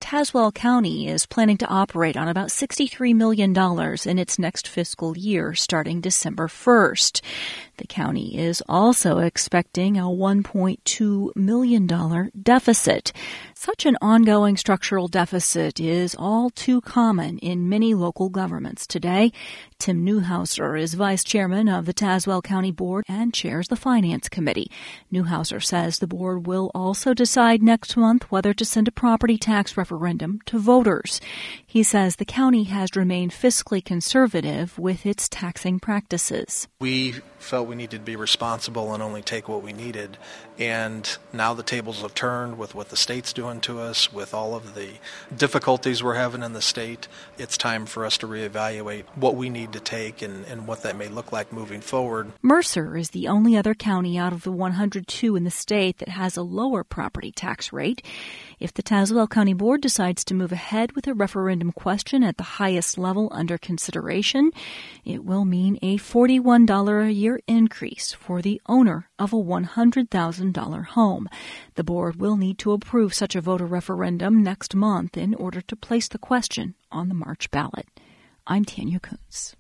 Tazewell County is planning to operate on about $63 million in its next fiscal year starting December 1st. The county is also expecting a $1.2 million deficit. Such an ongoing structural deficit is all too common in many local governments today. Tim Newhouser is vice chairman of the Tazewell County Board and chairs the Finance Committee. Newhouser says the board will also decide next month whether to send a property tax referendum to voters. He says the county has remained fiscally conservative with its taxing practices. We felt we needed to be responsible and only take what we needed. And now the tables have turned with what the state's doing to us, with all of the difficulties we're having in the state. It's time for us to reevaluate what we need to take and what that may look like moving forward. Mercer is the only other county out of the 102 in the state that has a lower property tax rate. If the Tazewell County Board decides to move ahead with a referendum question at the highest level under consideration, it will mean a $41 a year increase for the owner of a $100,000 home. The board will need to approve such a voter referendum next month in order to place the question on the March ballot. I'm Tanya Kuntz.